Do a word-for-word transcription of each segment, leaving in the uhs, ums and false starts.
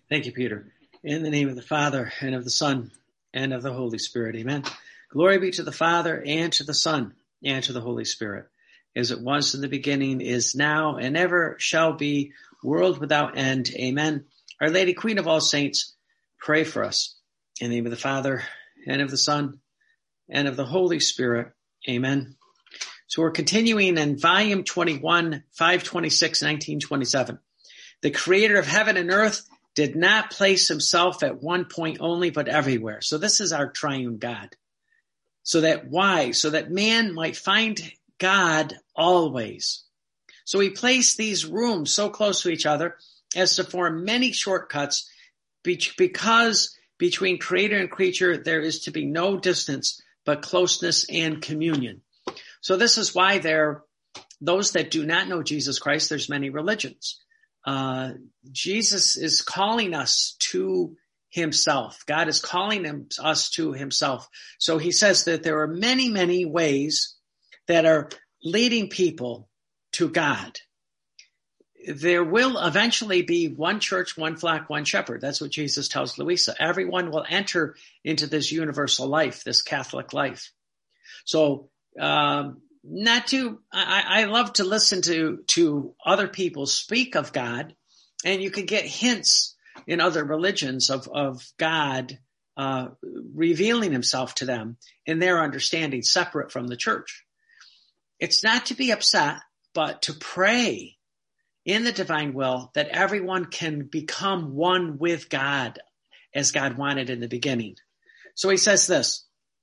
Thank you, Peter. In the name of the Father, and of the Son, and of the Holy Spirit. Amen. Glory be to the Father, and to the Son, and to the Holy Spirit, as it was in the beginning, is now, and ever shall be, world without end. Amen. Our Lady, Queen of all saints, pray for us. In the name of the Father, and of the Son, and of the Holy Spirit. Amen. So we're continuing in volume twenty-one, five twenty-six, nineteen twenty-seven. The creator of heaven and earth did not place himself at one point only, but everywhere. So this is our triune God. So that why? So that man might find God always. So he placed these rooms so close to each other as to form many shortcuts, because between creator and creature there is to be no distance, but closeness and communion. So this is why there, those that do not know Jesus Christ, there's many religions. Uh, Jesus is calling us to himself. God is calling him, us to himself. So he says that there are many, many ways that are leading people to God. There will eventually be one church, one flock, one shepherd. That's what Jesus tells Louisa. Everyone will enter into this universal life, this Catholic life. So, um, Not to, I, I love to listen to, to other people speak of God, and you can get hints in other religions of, of God uh, revealing himself to them in their understanding, separate from the church. It's not to be upset, but to pray in the divine will that everyone can become one with God as God wanted in the beginning. So he says this.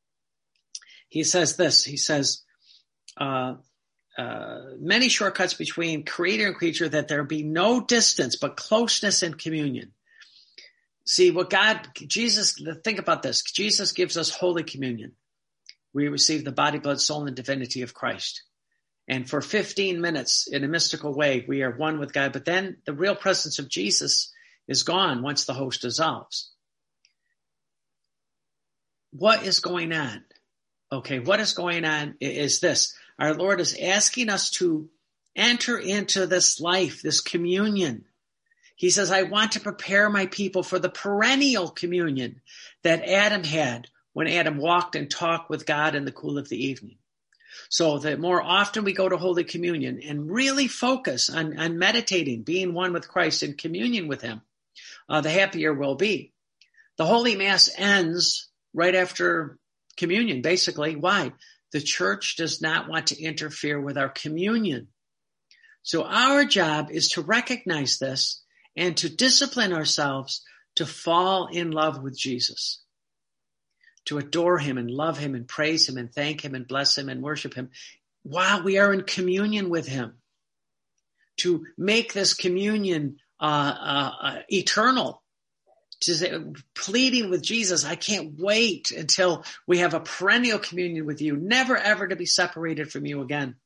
He says this. He says, Uh, uh, many shortcuts between creator and creature, that there be no distance, but closeness and communion. See what God, Jesus, think about this. Jesus gives us Holy Communion. We receive the body, blood, soul, and divinity of Christ. And for fifteen minutes, in a mystical way, we are one with God. But then the real presence of Jesus is gone once the host dissolves. What is going on? Okay, what is going on is this. Our Lord is asking us to enter into this life, this communion. He says, I want to prepare my people for the perennial communion that Adam had when Adam walked and talked with God in the cool of the evening. So the more often we go to Holy Communion and really focus on, on meditating, being one with Christ in communion with him, uh, the happier we'll be. The Holy Mass ends right after communion, basically. Why? The church does not want to interfere with our communion. So our job is to recognize this and to discipline ourselves to fall in love with Jesus, to adore him and love him and praise him and thank him and bless him and worship him while we are in communion with him, to make this communion uh, uh, uh, eternal. To say, pleading with Jesus, I can't wait until we have a perennial communion with you, never ever to be separated from you again.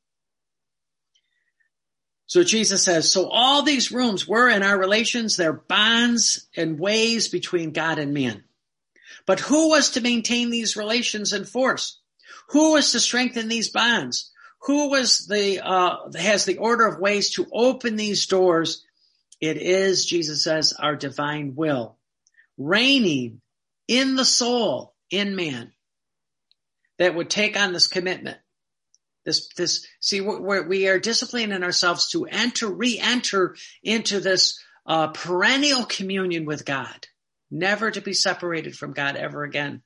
So Jesus says, so all these rooms were in our relations, they're bonds and ways between God and man. But who was to maintain these relations in force? Who was to strengthen these bonds? Who was the, uh, has the order of ways to open these doors? It is, Jesus says, our divine will, reigning in the soul, in man, that would take on this commitment. This, this, see, we're, we are disciplining ourselves to enter, re-enter into this uh, perennial communion with God, never to be separated from God ever again.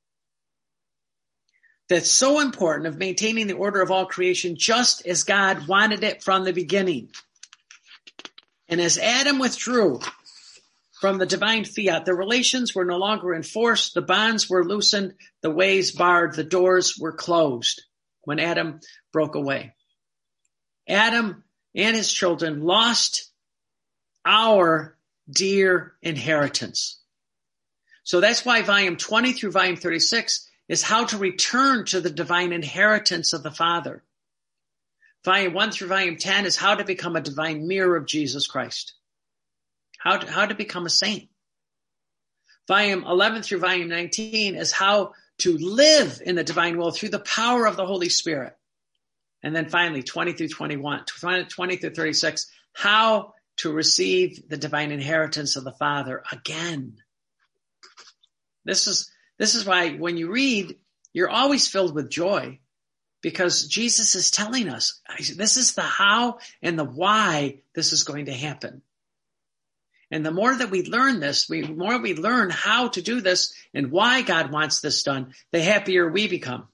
That's so important, of maintaining the order of all creation just as God wanted it from the beginning. And as Adam withdrew from the divine fiat, the relations were no longer enforced, the bonds were loosened, the ways barred, the doors were closed when Adam broke away. Adam and his children lost our dear inheritance. So that's why volume twenty through volume thirty-six is how to return to the divine inheritance of the Father. Volume one through volume ten is how to become a divine mirror of Jesus Christ. How to, how to become a saint. Volume eleven through volume nineteen is how to live in the divine will through the power of the Holy Spirit. And then finally, twenty through twenty-one, twenty through thirty-six, how to receive the divine inheritance of the Father again. This is, this is why when you read, you're always filled with joy, because Jesus is telling us this is the how and the why this is going to happen. And the more that we learn this, the more we learn how to do this and why God wants this done, the happier we become.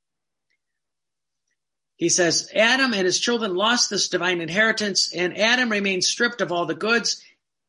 He says, Adam and his children lost this divine inheritance, and Adam remained stripped of all the goods,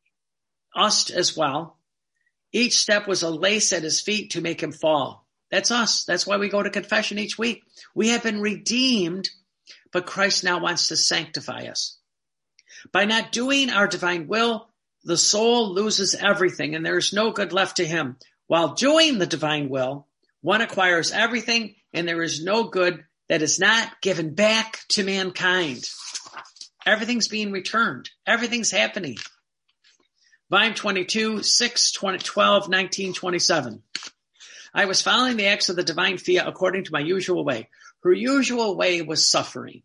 us as well. Each step was a lace at his feet to make him fall. That's us. That's why we go to confession each week. We have been redeemed, but Christ now wants to sanctify us. By not doing our divine will, the soul loses everything, and there is no good left to him. While doing the divine will, one acquires everything, and there is no good that is not given back to mankind. Everything's being returned. Everything's happening. Volume twenty-two, six, twelve, nineteen, twenty-seven. I was following the acts of the divine Fiat according to my usual way. Her usual way was suffering.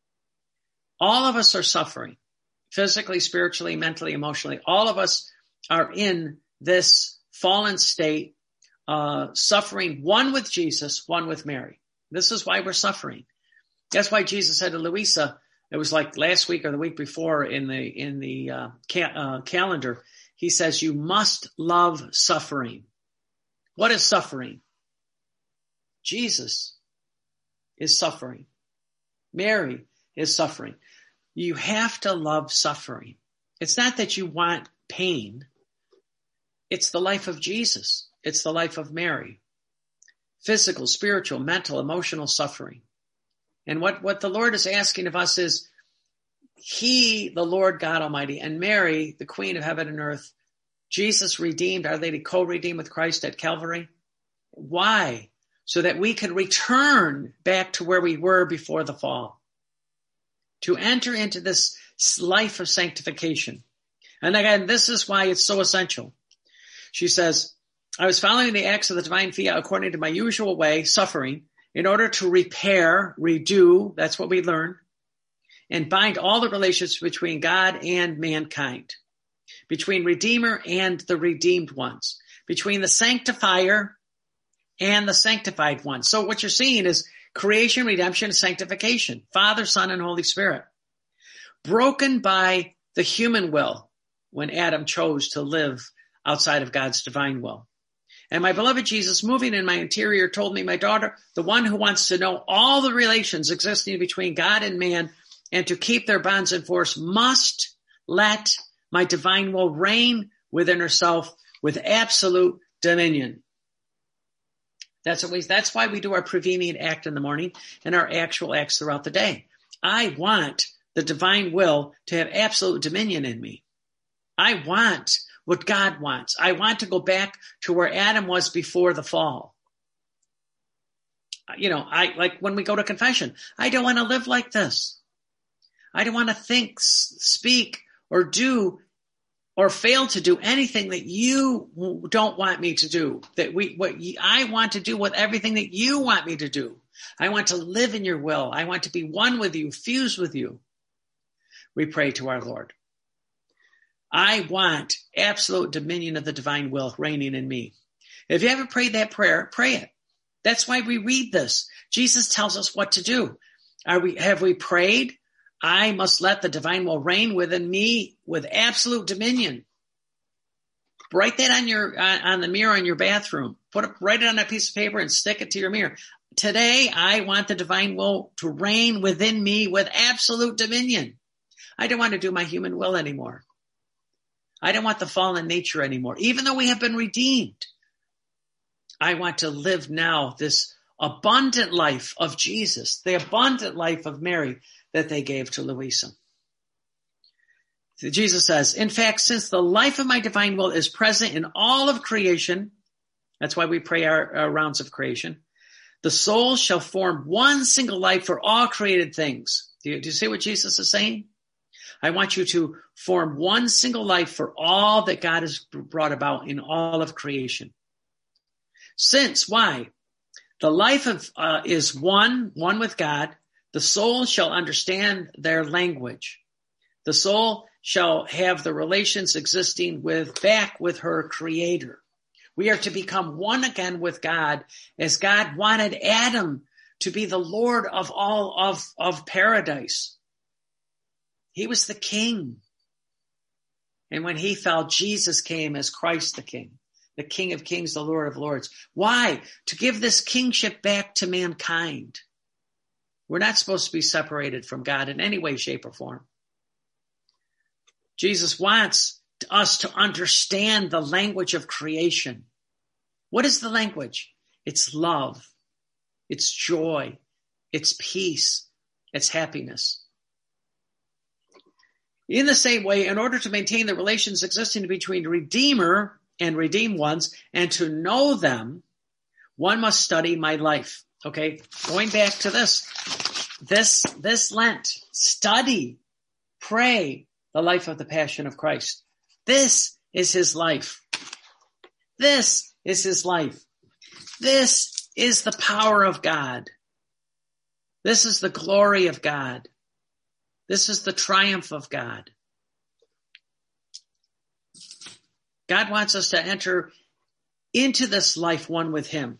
All of us are suffering. Physically, spiritually, mentally, emotionally. All of us are in this fallen state, uh, suffering, one with Jesus, one with Mary. This is why we're suffering. That's why Jesus said to Louisa, it was like last week or the week before in the in the uh, ca- uh, calendar, he says, you must love suffering. What is suffering? Jesus is suffering. Mary is suffering. You have to love suffering. It's not that you want pain. It's the life of Jesus. It's the life of Mary. Physical, spiritual, mental, emotional suffering. And what, what the Lord is asking of us is, He, the Lord God Almighty, and Mary, the Queen of heaven and earth, Jesus redeemed, Our Lady co-redeemed with Christ at Calvary. Why? So that we could return back to where we were before the fall. To enter into this life of sanctification. And again, this is why it's so essential. She says, I was following the acts of the divine Fiat according to my usual way, suffering, in order to repair, redo, that's what we learn, and bind all the relations between God and mankind, between Redeemer and the redeemed ones, between the sanctifier and the sanctified ones. So what you're seeing is creation, redemption, sanctification, Father, Son, and Holy Spirit, broken by the human will when Adam chose to live outside of God's divine will. And my beloved Jesus, moving in my interior, told me, my daughter, the one who wants to know all the relations existing between God and man and to keep their bonds in force must let my divine will reign within herself with absolute dominion. That's always, that's why we do our prevenient act in the morning and our actual acts throughout the day. I want the divine will to have absolute dominion in me. I want what God wants. I want to go back to where Adam was before the fall. You know, I like when we go to confession, I don't want to live like this. I don't want to think, speak, or do or fail to do anything that you don't want me to do. That we, what I want to do with everything that you want me to do. I want to live in your will. I want to be one with you, fused with you. We pray to our Lord. I want absolute dominion of the divine will reigning in me. If you haven't prayed that prayer, pray it. That's why we read this. Jesus tells us what to do. Are we, have we prayed? I must let the divine will reign within me with absolute dominion. Write that on your, uh, on the mirror in your bathroom. Put it, write it on a piece of paper and stick it to your mirror. Today, I want the divine will to reign within me with absolute dominion. I don't want to do my human will anymore. I don't want the fallen nature anymore. Even though we have been redeemed, I want to live now this abundant life of Jesus, the abundant life of Mary that they gave to Louisa. Jesus says, in fact, since the life of my divine will is present in all of creation, that's why we pray our, our rounds of creation, the soul shall form one single life for all created things. Do you, do you see what Jesus is saying? I want you to form one single life for all that God has brought about in all of creation. Since, why? The life of uh, is one, one with God. The soul shall understand their language. The soul shall have the relations existing with back with her creator. We are to become one again with God, as God wanted Adam to be the Lord of all of, of paradise. He was the king. And when he fell, Jesus came as Christ the King, the King of Kings, the Lord of Lords. Why? To give this kingship back to mankind. We're not supposed to be separated from God in any way, shape, or form. Jesus wants us to understand the language of creation. What is the language? It's love. It's joy. It's peace. It's happiness. In the same way, in order to maintain the relations existing between Redeemer and redeemed ones, and to know them, one must study my life. Okay, going back to this, this, this Lent, study, pray the life of the Passion of Christ. This is his life. This is his life. This is the power of God. This is the glory of God. This is the triumph of God. God wants us to enter into this life one with him.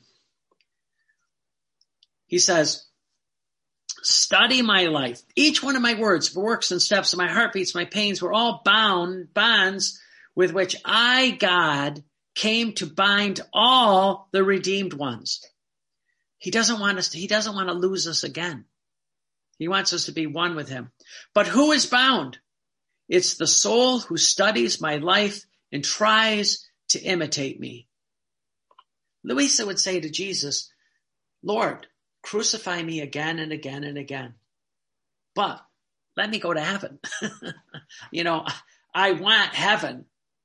He says, study my life. Each one of my words, works and steps, my heartbeats, my pains were all bound, bonds with which I, God, came to bind all the redeemed ones. He doesn't want us to, he doesn't want to lose us again. He wants us to be one with him. But who is bound? It's the soul who studies my life and tries to imitate me. Louisa would say to Jesus, Lord, crucify me again and again and again, but let me go to heaven. You know, I want heaven.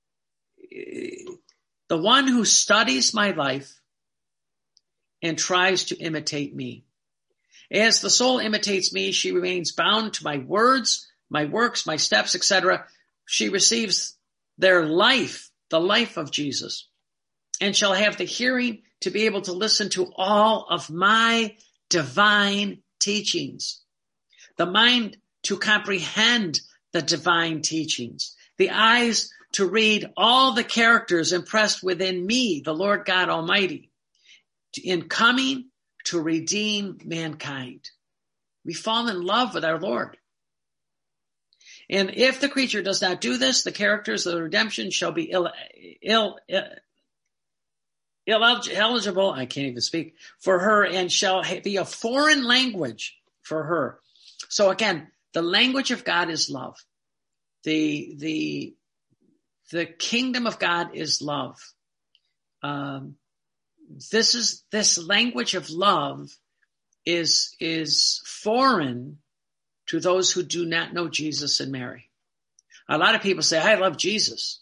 The one who studies my life and tries to imitate me. As the soul imitates me, she remains bound to my words, my works, my steps, et cetera. She receives their life, the life of Jesus, and shall have the hearing to be able to listen to all of my divine teachings, the mind to comprehend the divine teachings, the eyes to read all the characters impressed within me, the Lord God Almighty, in coming to redeem mankind. We fall in love with our Lord. And if the creature does not do this, the characters of the redemption shall be ill, ill, ill, ill eligible, I can't even speak, for her, and shall be a foreign language for her. So again, the language of God is love. The, the, the kingdom of God is love. Um, This is, this language of love is, is foreign to those who do not know Jesus and Mary. A lot of people say, I love Jesus.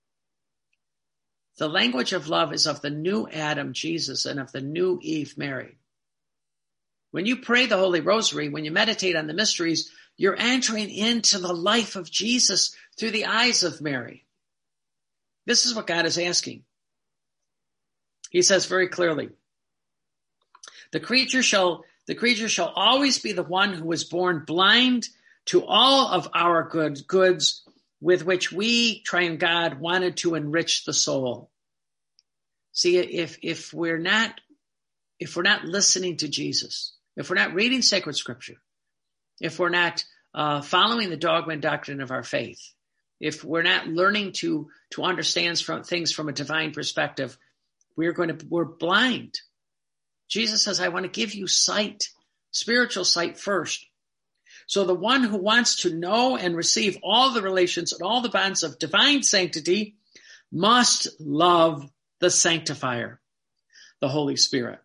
The language of love is of the new Adam, Jesus, and of the new Eve, Mary. When you pray the Holy Rosary, when you meditate on the mysteries, you're entering into the life of Jesus through the eyes of Mary. This is what God is asking. He says very clearly, the creature shall, the creature shall always be the one who was born blind to all of our good goods with which we, Triune God, wanted to enrich the soul. See, if, if we're not, if we're not listening to Jesus, if we're not reading sacred scripture, if we're not uh, following the dogma and doctrine of our faith, if we're not learning to, to understand from, things from a divine perspective, we're going to, we're blind. Jesus says, I want to give you sight, spiritual sight first. So the one who wants to know and receive all the relations and all the bonds of divine sanctity must love the sanctifier, the Holy Spirit.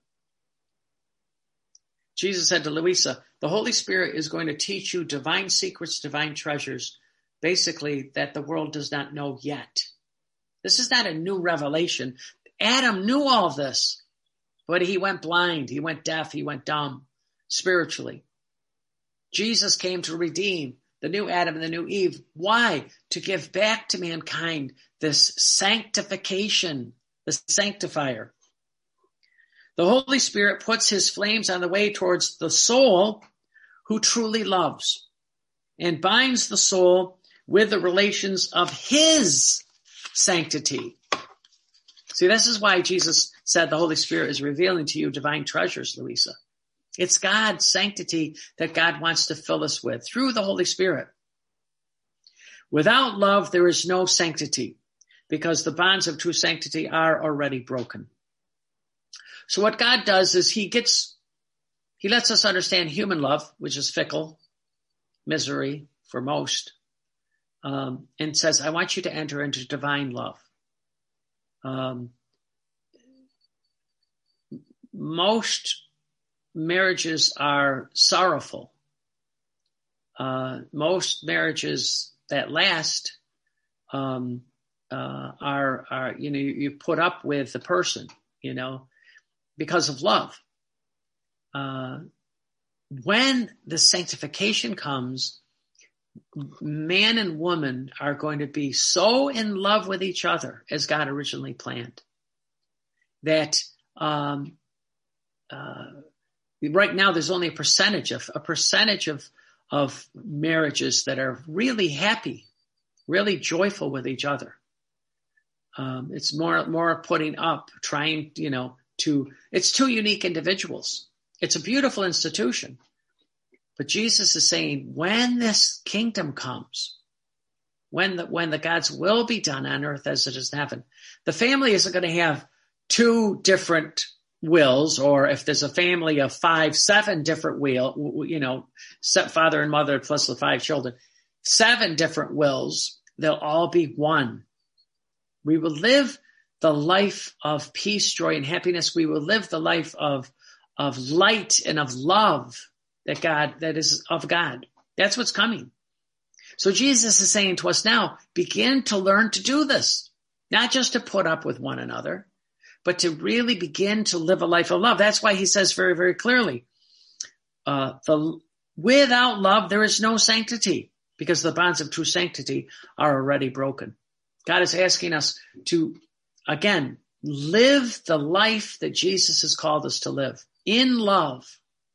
Jesus said to Louisa, the Holy Spirit is going to teach you divine secrets, divine treasures, basically that the world does not know yet. This is not a new revelation. Adam knew all this, but he went blind, he went deaf, he went dumb spiritually. Jesus came to redeem the new Adam and the new Eve. Why? To give back to mankind this sanctification, the sanctifier. The Holy Spirit puts his flames on the way towards the soul who truly loves and binds the soul with the relations of his sanctity. See, this is why Jesus said the Holy Spirit is revealing to you divine treasures, Louisa. It's God's sanctity that God wants to fill us with through the Holy Spirit. Without love, there is no sanctity, because the bonds of true sanctity are already broken. So what God does is he gets, he lets us understand human love, which is fickle, misery for most, um, and says, I want you to enter into divine love. Um, most marriages are sorrowful. Uh, most marriages that last um, uh, are, are, you know, you, you put up with the person, you know, because of love. Uh, when the sanctification comes, man and woman are going to be so in love with each other as God originally planned that um, uh, right now there's only a percentage of a percentage of of marriages that are really happy, really joyful with each other. Um, it's more more putting up, trying, you know, to. It's two unique individuals. It's a beautiful institution. But Jesus is saying, when this kingdom comes, when the, when the God's will be done on earth as it is in heaven, the family isn't going to have two different wills, or if there's a family of five, seven different will, you know, father and mother plus the five children, seven different wills, they'll all be one. We will live the life of peace, joy, and happiness. We will live the life of, of light and of love. That God, that is of God. That's what's coming. So Jesus is saying to us now, begin to learn to do this. Not just to put up with one another, but to really begin to live a life of love. That's why he says very, very clearly, uh, the, without love, there is no sanctity, because the bonds of true sanctity are already broken. God is asking us to, again, live the life that Jesus has called us to live in love.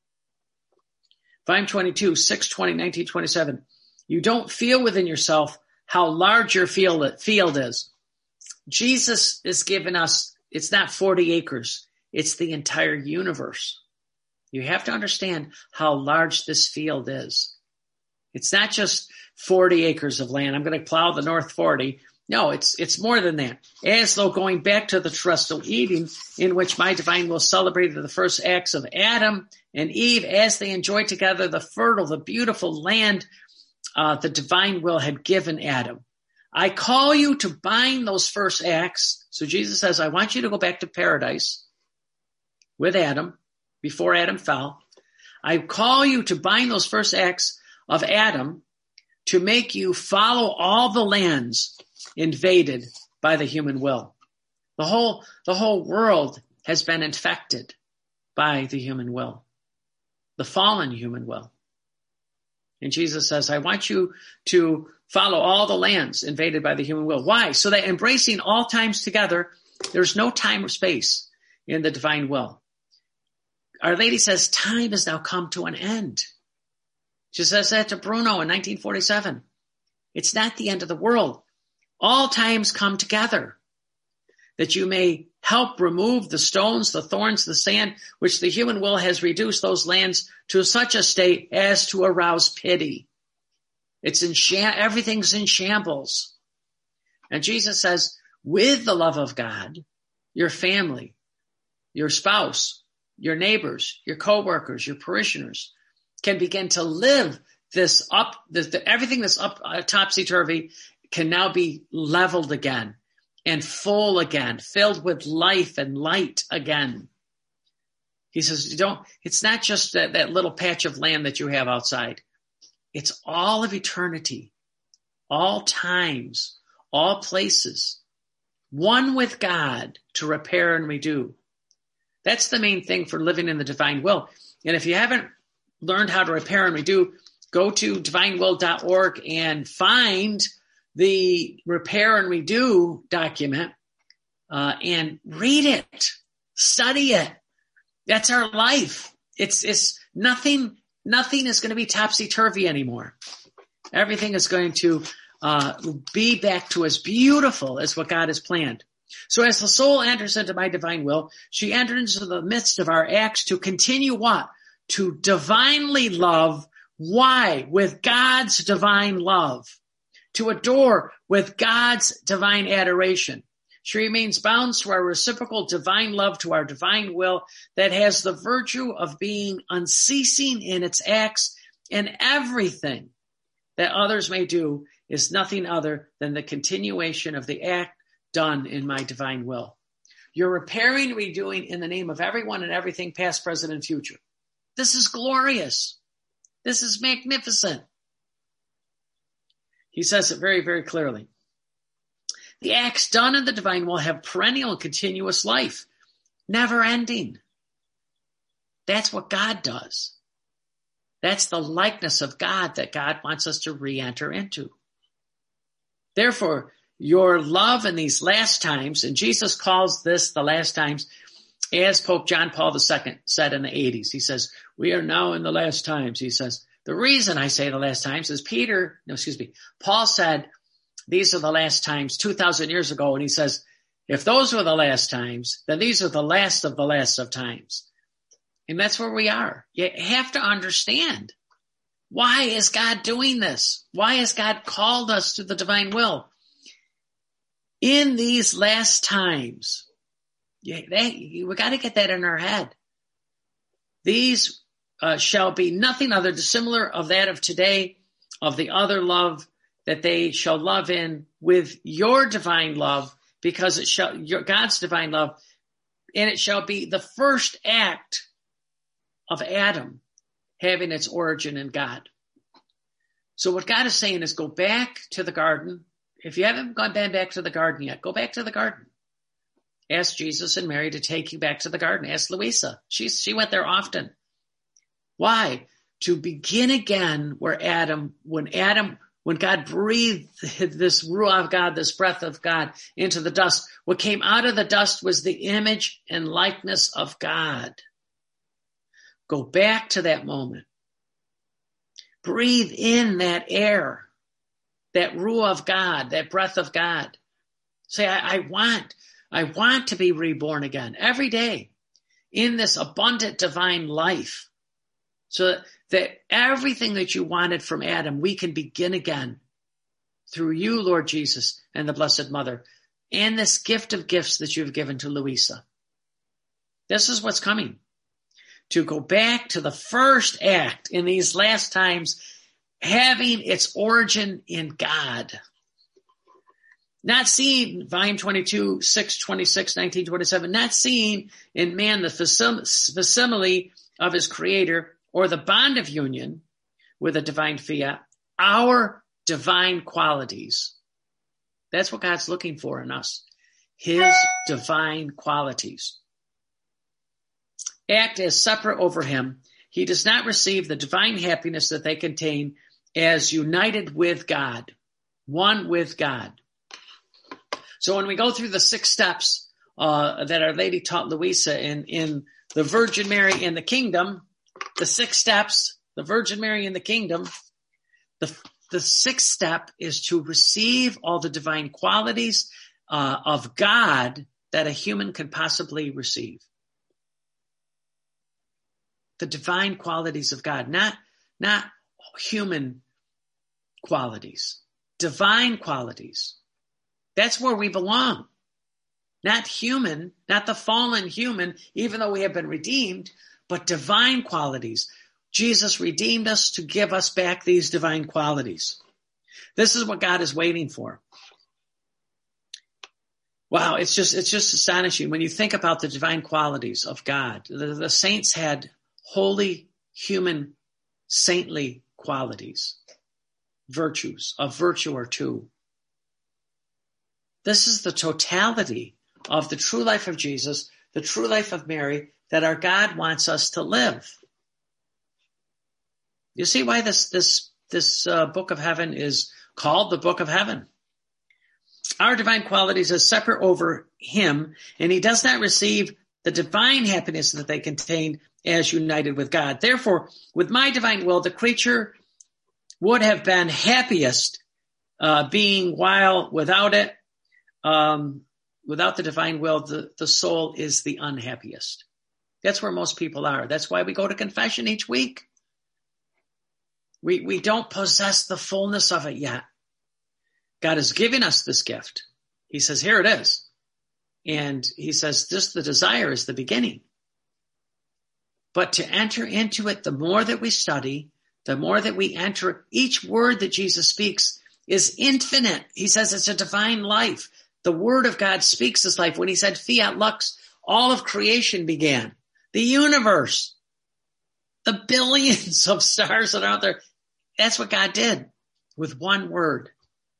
five twenty-two, six twenty, nineteen twenty-seven. You don't feel within yourself how large your field, field is. Jesus is giving us, it's not forty acres. It's the entire universe. You have to understand how large this field is. It's not just forty acres of land. I'm going to plow the North forty. No, it's it's more than that. As though going back to the terrestrial Eden, in which my divine will celebrated the first acts of Adam and Eve as they enjoyed together the fertile, the beautiful land uh, the divine will had given Adam. I call you to bind those first acts. So Jesus says, I want you to go back to paradise with Adam before Adam fell. I call you to bind those first acts of Adam to make you follow all the lands invaded by the human will. The whole, the whole world has been infected by the human will, the fallen human will. And Jesus says, I want you to follow all the lands invaded by the human will. Why? So that embracing all times together, there's no time or space in the divine will. Our Lady says, time has now come to an end. She says that to Bruno in nineteen forty-seven. It's not the end of the world. All times come together, that you may help remove the stones, the thorns, the sand, which the human will has reduced those lands to such a state as to arouse pity. It's in sham- everything's in shambles. And Jesus says, with the love of God, your family, your spouse, your neighbors, your coworkers, your parishioners can begin to live this up, this, the, everything that's up uh, topsy-turvy can now be leveled again and full again, filled with life and light again. He says, you don't, it's not just that, that little patch of land that you have outside. It's all of eternity, all times, all places, one with God to repair and redo. That's the main thing for living in the divine will. And if you haven't learned how to repair and redo, go to divine will dot org and find the repair and redo document uh, and read it, study it. That's our life. It's it's nothing. Nothing is going to be topsy turvy anymore. Everything is going to uh, be back to as beautiful as what God has planned. So as the soul enters into my divine will, she enters into the midst of our acts to continue what? To divinely love. Why? With God's divine love. To adore with God's divine adoration. She remains bound to our reciprocal divine love, to our divine will that has the virtue of being unceasing in its acts, and everything that others may do is nothing other than the continuation of the act done in my divine will. You're repairing and redoing in the name of everyone and everything, past, present, and future. This is glorious. This is magnificent. He says it very, very clearly. The acts done in the divine will have perennial and continuous life, never ending. That's what God does. That's the likeness of God that God wants us to re-enter into. Therefore, your love in these last times, and Jesus calls this the last times, as Pope John Paul the Second said in the eighties. He says, we are now in the last times. He says, the reason I say the last times is Peter, no, excuse me, Paul said, these are the last times two thousand years ago. And he says, if those were the last times, then these are the last of the last of times. And that's where we are. You have to understand, why is God doing this? Why has God called us to the divine will? In these last times, yeah, that, we got to get that in our head. These uh, shall be nothing other dissimilar of that of today, of the other love that they shall love in with your divine love, because it shall, your, God's divine love, and it shall be the first act of Adam having its origin in God. So what God is saying is, go back to the garden. If you haven't gone back to the garden yet, go back to the garden. Ask Jesus and Mary to take you back to the garden. Ask Louisa. She, she went there often. Why? To begin again where Adam, when Adam, when God breathed this ruach of God, this breath of God into the dust, what came out of the dust was the image and likeness of God. Go back to that moment. Breathe in that air, that ruach of God, that breath of God. Say, I, I want, I want to be reborn again every day in this abundant divine life, so that everything that you wanted from Adam, we can begin again through you, Lord Jesus, and the Blessed Mother, and this gift of gifts that you've given to Louisa. This is what's coming. To go back to the first act in these last times, having its origin in God. Not seeing, volume twenty-two, six twenty-six, nineteen twenty-seven, not seeing in man the facsimile of his creator, or the bond of union with a divine fiat, our divine qualities. That's what God's looking for in us. His divine qualities. Act as separate over him. He does not receive the divine happiness that they contain as united with God, one with God. So when we go through the six steps uh, that Our Lady taught Louisa in, in the Virgin Mary in the Kingdom, the six steps, the Virgin Mary in the Kingdom, the, the sixth step is to receive all the divine qualities uh, of God that a human could possibly receive. The divine qualities of God, not, not human qualities, divine qualities. That's where we belong. Not human, not the fallen human, even though we have been redeemed, but divine qualities. Jesus redeemed us to give us back these divine qualities. This is what God is waiting for. Wow, it's just, it's just astonishing when you think about the divine qualities of God. The, the saints had holy, human, saintly qualities, virtues, a virtue or two. This is the totality of the true life of Jesus, the true life of Mary, that our God wants us to live. You see why this this this uh, book of heaven is called the book of heaven. Our divine qualities are separate over him, and he does not receive the divine happiness that they contain as united with God. Therefore, with my divine will, the creature would have been happiest uh, being, while without it, um, without the divine will, the, the soul is the unhappiest. That's where most people are. That's why we go to confession each week. We, we don't possess the fullness of it yet. God has given us this gift. He says, here it is. And he says, this, the desire is the beginning. But to enter into it, the more that we study, the more that we enter, each word that Jesus speaks is infinite. He says it's a divine life. The word of God speaks this life. When he said fiat lux, all of creation began. The universe, the billions of stars that are out there, that's what God did with one word.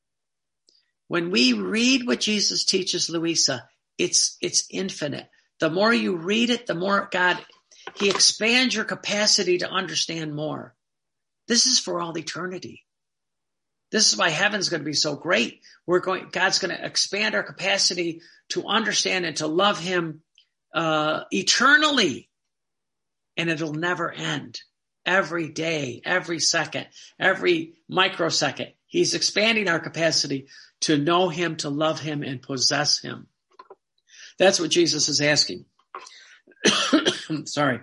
When we read what Jesus teaches, Louisa, it's, it's infinite. The more you read it, the more God, he expands your capacity to understand more. This is for all eternity. This is why heaven's going to be so great. We're going, God's going to expand our capacity to understand and to love him uh, eternally. And it'll never end. Every day, every second, every microsecond, he's expanding our capacity to know him, to love him, and possess him. That's what Jesus is asking. Sorry.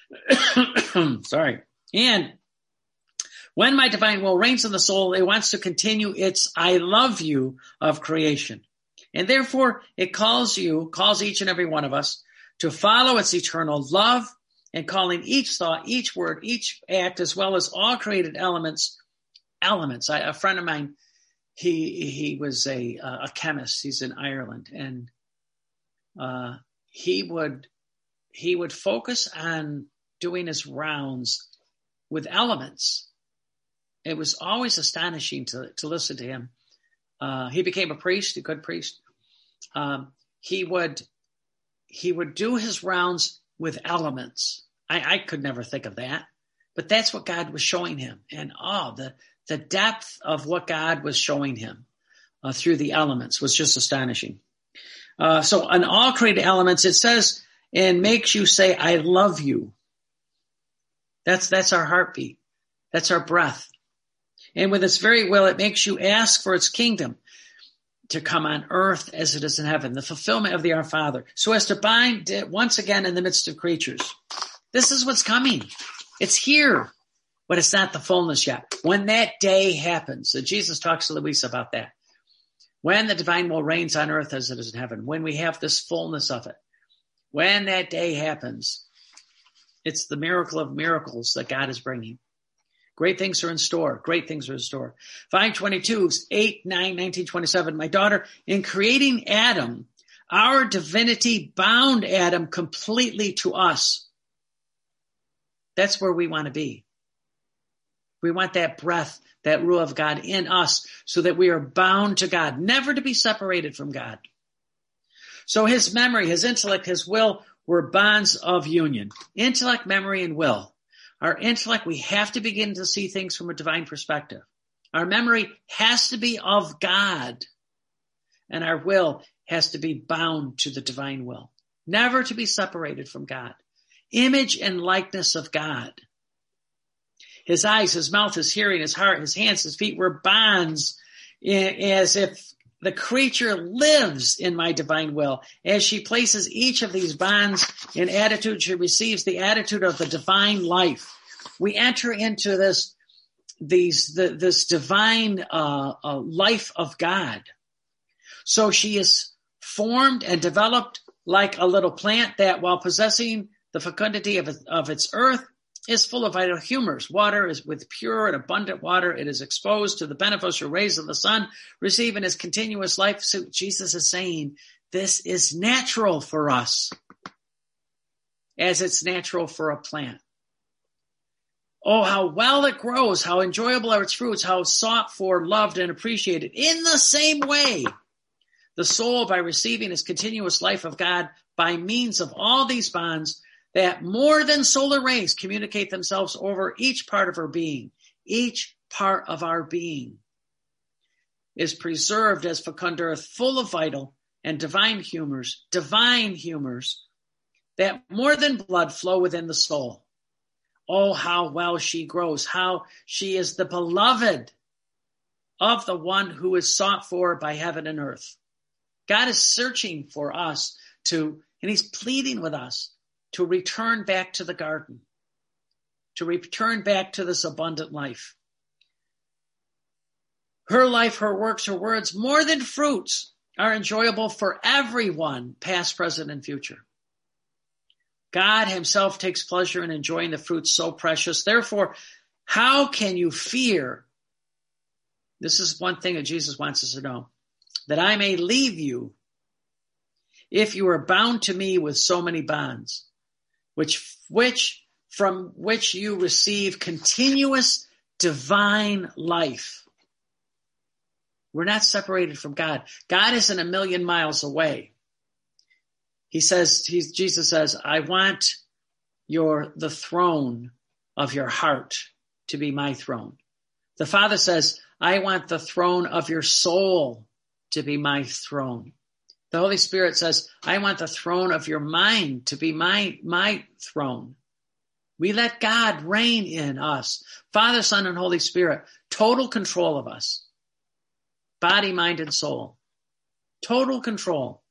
Sorry. And when my divine will reigns in the soul, it wants to continue its I love you of creation. And therefore, it calls you, calls each and every one of us to follow its eternal love, and calling each thought, each word, each act, as well as all created elements, elements. I, a friend of mine, he he was a a chemist. He's in Ireland, and uh, he would he would focus on doing his rounds with elements. It was always astonishing to to listen to him. Uh, he became a priest, a good priest. Um, he would he would do his rounds with elements. I, I could never think of that, but that's what God was showing him. And oh, the, the depth of what God was showing him uh, through the elements was just astonishing. Uh, so on all created elements, it says, and makes you say, I love you. That's, that's our heartbeat. That's our breath. And with its very will, it makes you ask for its kingdom to come on earth as it is in heaven, the fulfillment of the Our Father, so as to bind it once again in the midst of creatures. This is what's coming. It's here, but it's not the fullness yet. When that day happens, and Jesus talks to Louisa about that, when the divine will reigns on earth as it is in heaven, when we have this fullness of it, when that day happens, it's the miracle of miracles that God is bringing. Great things are in store. Great things are in store. five twenty-two, eight, nine, nineteen twenty-seven. My daughter, in creating Adam, our divinity bound Adam completely to us. That's where we want to be. We want that breath, that ruah of God in us so that we are bound to God, never to be separated from God. So his memory, his intellect, his will were bonds of union. Intellect, memory, and will. Our intellect, we have to begin to see things from a divine perspective. Our memory has to be of God. And our will has to be bound to the divine will. Never to be separated from God. Image and likeness of God. His eyes, his mouth, his hearing, his heart, his hands, his feet were bonds, as if the creature lives in my divine will. As she places each of these bonds in attitude, she receives the attitude of the divine life. We enter into this, these, the, this divine uh, uh, life of God. So she is formed and developed like a little plant that, while possessing the fecundity of, of its earth, is full of vital humors. Water is with pure and abundant water. It is exposed to the beneficial rays of the sun, receiving its continuous life. So Jesus is saying this is natural for us as it's natural for a plant. Oh, how well it grows, how enjoyable are its fruits, how sought for, loved, and appreciated. In the same way, the soul, by receiving its continuous life of God by means of all these bonds, that more than solar rays communicate themselves over each part of her being. Each part of our being is preserved as fecund earth, full of vital and divine humors, divine humors that more than blood flow within the soul. Oh, how well she grows, how she is the beloved of the one who is sought for by heaven and earth. God is searching for us to, and he's pleading with us to return back to the garden, to return back to this abundant life. Her life, her works, her words, more than fruits, are enjoyable for everyone, past, present, and future. God himself takes pleasure in enjoying the fruits so precious. Therefore, how can you fear? This is one thing that Jesus wants us to know, that I may leave you if you are bound to me with so many bonds, which, which, from which you receive continuous divine life. We're not separated from God. God isn't a million miles away. He says, he's, Jesus says, I want your, the throne of your heart to be my throne. The Father says, I want the throne of your soul to be my throne. The Holy Spirit says, I want the throne of your mind to be my, my throne. We let God reign in us. Father, Son, and Holy Spirit, total control of us. Body, mind, and soul. Total control.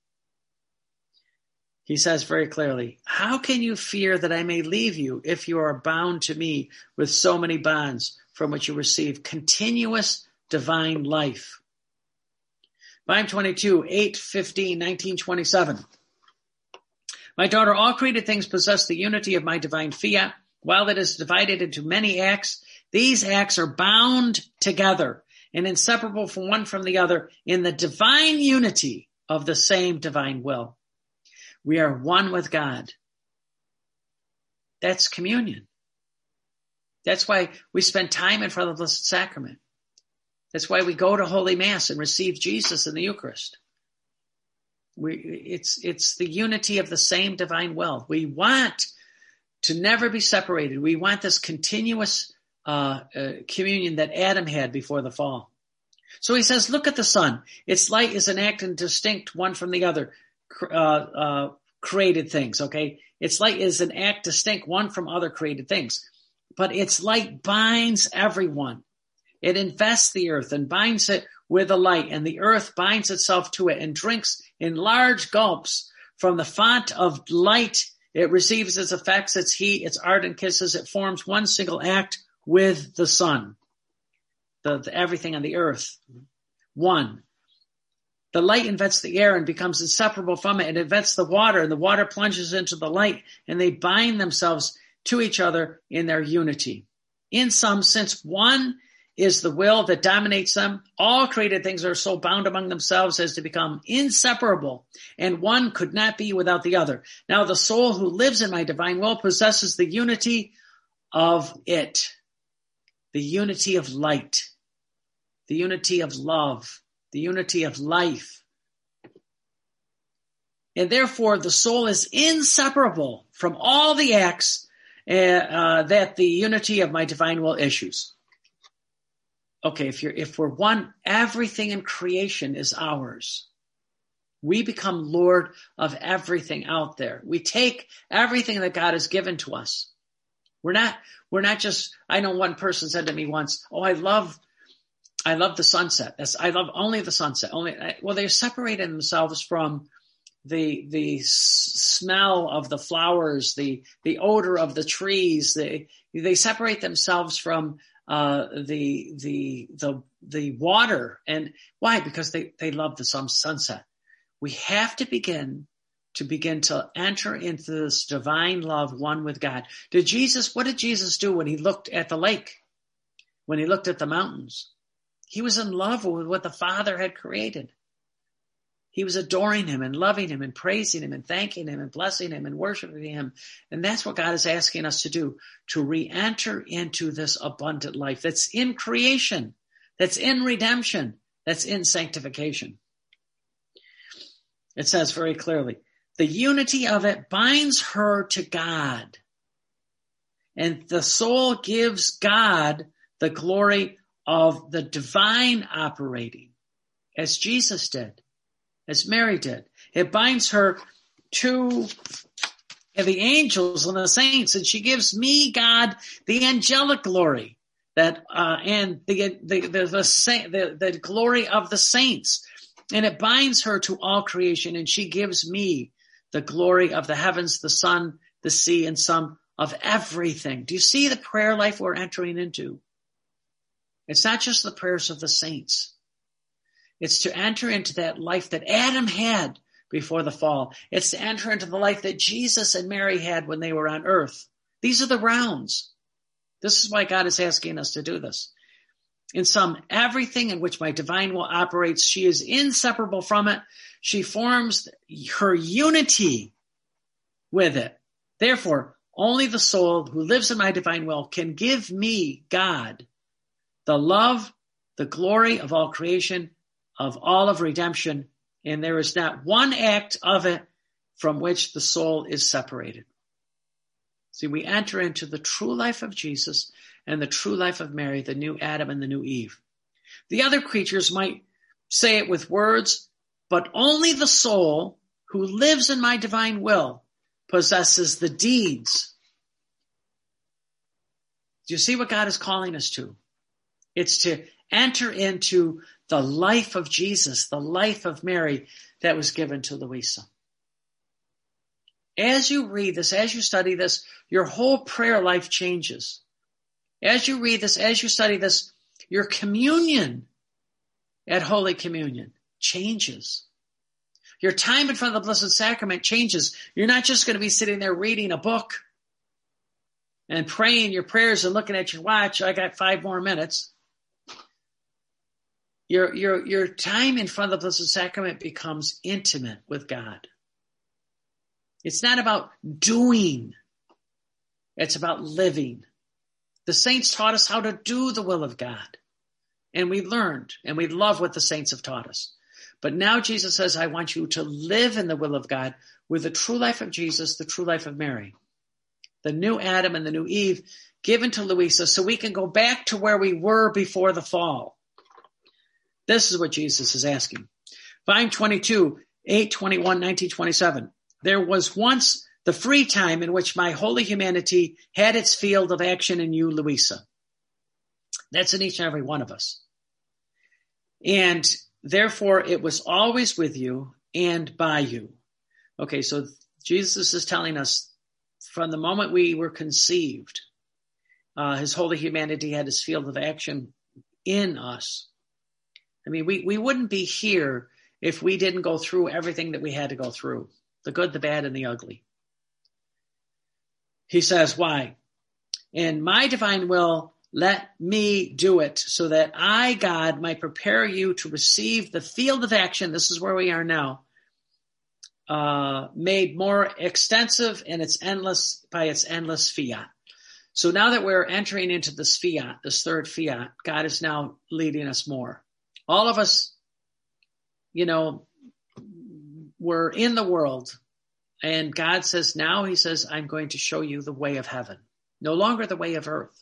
He says very clearly, how can you fear that I may leave you if you are bound to me with so many bonds from which you receive continuous divine life? Volume twenty-two, eight, fifteen, nineteen, twenty-seven. My daughter, all created things possess the unity of my divine fiat. While it is divided into many acts, these acts are bound together and inseparable from one from the other in the divine unity of the same divine will. We are one with God. That's communion. That's why we spend time in front of the Blessed Sacrament. That's why we go to Holy Mass and receive Jesus in the Eucharist. We, it's, it's the unity of the same divine will. We want to never be separated. We want this continuous uh, uh, communion that Adam had before the fall. So he says, look at the sun. Its light is an act and distinct one from the other uh, uh, created things, okay? Its light is an act distinct one from other created things. But its light binds everyone. It invests the earth and binds it with the light, and the earth binds itself to it and drinks in large gulps from the font of light. It receives its effects, its heat, its ardent kisses. It forms one single act with the sun, the, the everything on the earth. One. The light invents the air and becomes inseparable from it. It invents the water, and the water plunges into the light, and they bind themselves to each other in their unity. In sum, since one is the will that dominates them, all created things are so bound among themselves as to become inseparable, and one could not be without the other. Now the soul who lives in my divine will possesses the unity of it, the unity of light, the unity of love, the unity of life. And therefore the soul is inseparable from all the acts uh, uh, that the unity of my divine will issues. Okay, if you're, if we're one, everything in creation is ours. We become Lord of everything out there. We take everything that God has given to us. We're not, we're not just, I know one person said to me once, oh, I love, I love the sunset. That's, I love only the sunset. Only, well, they're separating themselves from the, the s- smell of the flowers, the, the odor of the trees. They, they separate themselves from Uh, the, the, the, the water. And why? Because they, they love the sun, sunset. We have to begin to begin to enter into this divine love, one with God. Did Jesus, what did Jesus do when he looked at the lake? When he looked at the mountains? He was in love with what the Father had created. He was adoring him and loving him and praising him and thanking him and blessing him and worshiping him. And that's what God is asking us to do, to re-enter into this abundant life that's in creation, that's in redemption, that's in sanctification. It says very clearly, the unity of it binds her to God. And the soul gives God the glory of the divine operating, as Jesus did. As Mary did. It binds her to the angels and the saints, and she gives me, God, the angelic glory that uh, and the the the the, the the glory of the saints, and it binds her to all creation, and she gives me the glory of the heavens, the sun, the sea, and some of everything. Do you see the prayer life we're entering into? It's not just the prayers of the saints. It's to enter into that life that Adam had before the fall. It's to enter into the life that Jesus and Mary had when they were on earth. These are the rounds. This is why God is asking us to do this. In sum, everything in which my divine will operates, she is inseparable from it. She forms her unity with it. Therefore, only the soul who lives in my divine will can give me, God, the love, the glory of all creation, of all of redemption, and there is not one act of it from which the soul is separated. See, we enter into the true life of Jesus and the true life of Mary, the new Adam and the new Eve. The other creatures might say it with words, but only the soul who lives in my divine will possesses the deeds. Do you see what God is calling us to? It's to enter into the life of Jesus, the life of Mary that was given to Louisa. As you read this, as you study this, your whole prayer life changes. As you read this, as you study this, your communion at Holy Communion changes. Your time in front of the Blessed Sacrament changes. You're not just going to be sitting there reading a book and praying your prayers and looking at your watch. I got five more minutes. Your, your, your time in front of the Blessed Sacrament becomes intimate with God. It's not about doing. It's about living. The saints taught us how to do the will of God. And we learned, and we love what the saints have taught us. But now Jesus says, I want you to live in the will of God with the true life of Jesus, the true life of Mary, the new Adam and the new Eve given to Louisa so we can go back to where we were before the fall. This is what Jesus is asking. Volume twenty-two, eight twenty-one, nineteen twenty-seven. There was once the free time in which my holy humanity had its field of action in you, Louisa. That's in each and every one of us. And therefore, it was always with you and by you. Okay, so Jesus is telling us from the moment we were conceived, uh, his holy humanity had his field of action in us. I mean, we, we wouldn't be here if we didn't go through everything that we had to go through, the good, the bad, and the ugly. He says, why? In my divine will, let me do it so that I, God, might prepare you to receive the field of action. This is where we are now, uh, made more extensive in its endless, by its endless fiat. So now that we're entering into this fiat, this third fiat, God is now leading us more. All of us, you know, we're in the world, and God says, now he says, I'm going to show you the way of heaven, no longer the way of earth.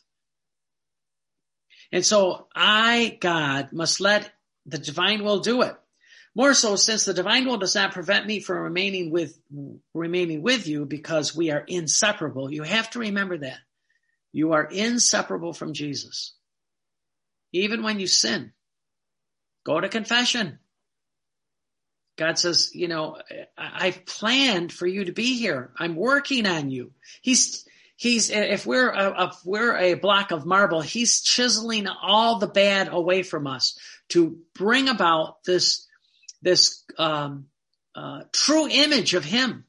And so I, God, must let the divine will do it. More so, since the divine will does not prevent me from remaining with, remaining with you because we are inseparable. You have to remember that. You are inseparable from Jesus. Even when you sin, go to confession. God says, you know, I've planned for you to be here. I'm working on you. He's, he's, if we're a, if we're a block of marble, he's chiseling all the bad away from us to bring about this, this, um, uh, true image of him.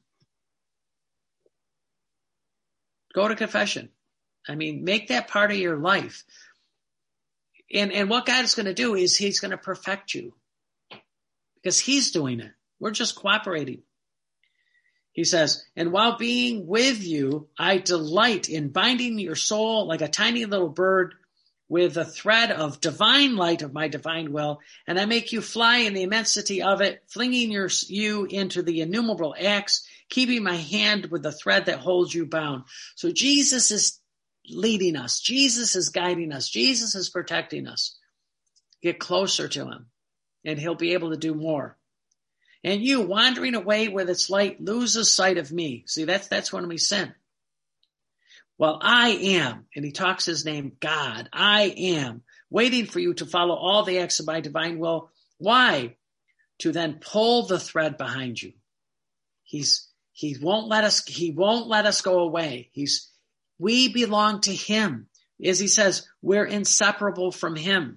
Go to confession. I mean, make that part of your life. And, and what God is going to do is he's going to perfect you. Because he's doing it. We're just cooperating. He says, and while being with you, I delight in binding your soul like a tiny little bird with a thread of divine light of my divine will, and I make you fly in the immensity of it, flinging your, you into the innumerable acts, keeping my hand with the thread that holds you bound. So Jesus is leading us. Jesus is guiding us. Jesus is protecting us. Get closer to him, and he'll be able to do more. And you, wandering away with its light, loses sight of me. See, that's, that's when we sin. Well, I am, and he talks his name, God, I am, waiting for you to follow all the acts of my divine will. Why? To then pull the thread behind you. He's, he won't let us, he won't let us go away. He's, we belong to him. As he says, we're inseparable from him.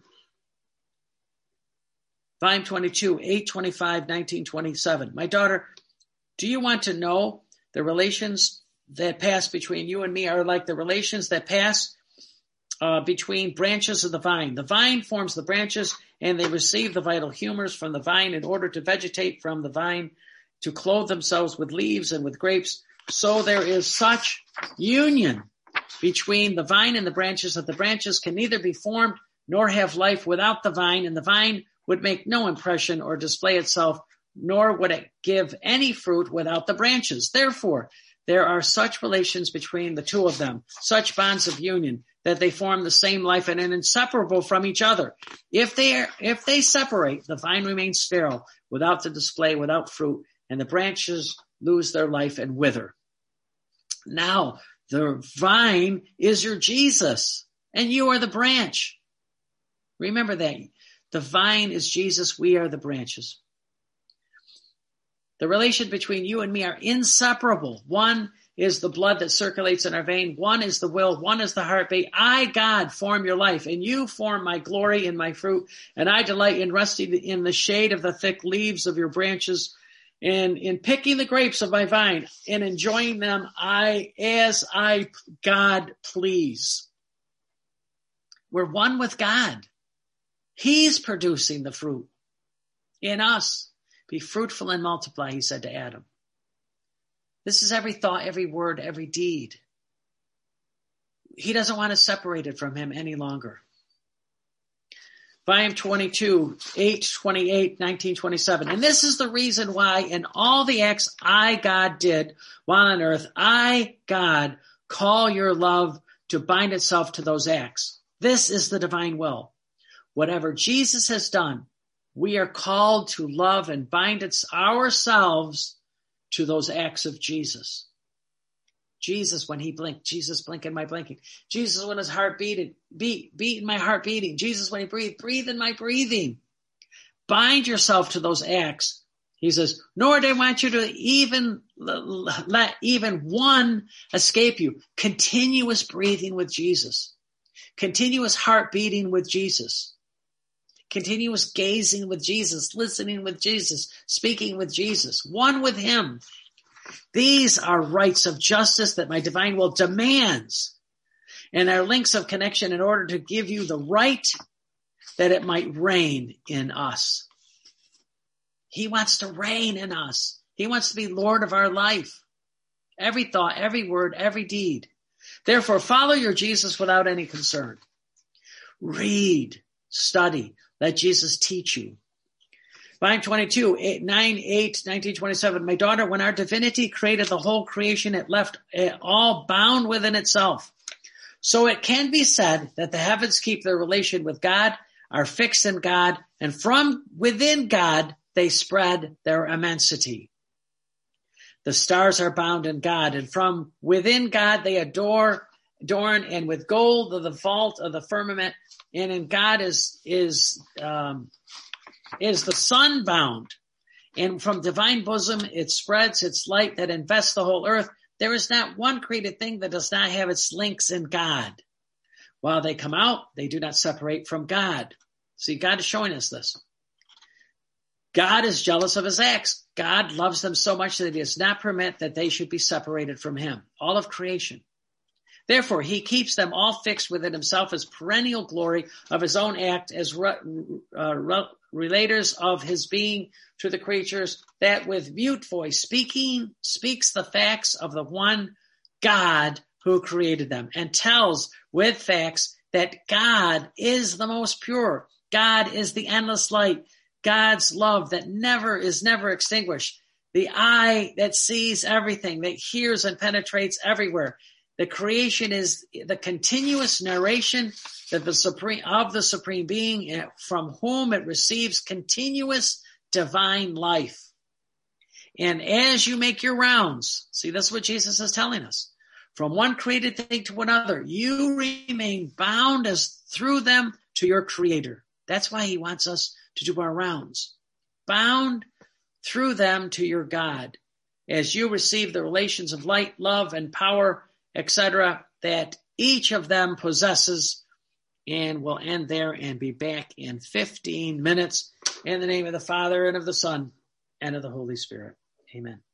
Volume twenty-two, eight twenty-five, nineteen twenty-seven. My daughter, do you want to know the relations that pass between you and me are like the relations that pass uh, between branches of the vine. The vine forms the branches, and they receive the vital humors from the vine in order to vegetate from the vine, to clothe themselves with leaves and with grapes. So there is such union between the vine and the branches that the branches can neither be formed nor have life without the vine, and the vine would make no impression or display itself, nor would it give any fruit without the branches. Therefore, there are such relations between the two of them, such bonds of union, that they form the same life and are inseparable from each other. If they are, if they separate, the vine remains sterile, without the display, without fruit, and the branches lose their life and wither. Now, the vine is your Jesus, and you are the branch. Remember that. The vine is Jesus, we are the branches. The relation between you and me are inseparable. One is the blood that circulates in our vein. One is the will. One is the heartbeat. I, God, form your life, and you form my glory and my fruit. And I delight in resting in the shade of the thick leaves of your branches, and in picking the grapes of my vine and enjoying them I as I, God, please. We're one with God. He's producing the fruit in us. Be fruitful and multiply, he said to Adam. This is every thought, every word, every deed. He doesn't want us separated from him any longer. Volume twenty-two, eight twenty-eight, nineteen twenty-seven. And this is the reason why in all the acts I, God, did while on earth, I, God, call your love to bind itself to those acts. This is the divine will. Whatever Jesus has done, we are called to love and bind ourselves to those acts of Jesus. Jesus, when he blinked, Jesus blinking my blinking. Jesus, when his heart beating, beat, beating my heart beating. Jesus, when he breathed, breathing my breathing. Bind yourself to those acts. He says, nor do I want you to even let even one escape you. Continuous breathing with Jesus. Continuous heart beating with Jesus. Continuous gazing with Jesus, listening with Jesus, speaking with Jesus, one with him. These are rights of justice that my divine will demands, and are links of connection in order to give you the right that it might reign in us. He wants to reign in us. He wants to be Lord of our life. Every thought, every word, every deed. Therefore, follow your Jesus without any concern. Read, study, let Jesus teach you. Volume twenty-two, eight, nine, eight, nineteen twenty-seven. My daughter, when our divinity created the whole creation, it left it all bound within itself. So it can be said that the heavens keep their relation with God, are fixed in God, and from within God, they spread their immensity. The stars are bound in God, and from within God, they adore, adorn, and with gold of the vault of the firmament, and in God is, is, um, is the sun bound, and from divine bosom it spreads its light that invests the whole earth. There is not one created thing that does not have its links in God. While they come out, they do not separate from God. See, God is showing us this. God is jealous of his acts. God loves them so much that he does not permit that they should be separated from him. All of creation. Therefore, he keeps them all fixed within himself as perennial glory of his own act, as re- uh, re- relators of his being to the creatures, that with mute voice speaking speaks the facts of the one God who created them, and tells with facts that God is the most pure. God is the endless light. God's love that never is never extinguished. The eye that sees everything, that hears and penetrates everywhere. The creation is the continuous narration that the supreme of the supreme being, from whom it receives continuous divine life. And as you make your rounds, see, this is what Jesus is telling us. from one created thing to another. You remain bound as through them to your Creator. That's why he wants us to do our rounds. Bound through them to your God, as you receive the relations of light, love, and power, et cetera, that each of them possesses. And we'll end there and be back in fifteen minutes. In the name of the Father, and of the Son, and of the Holy Spirit. Amen.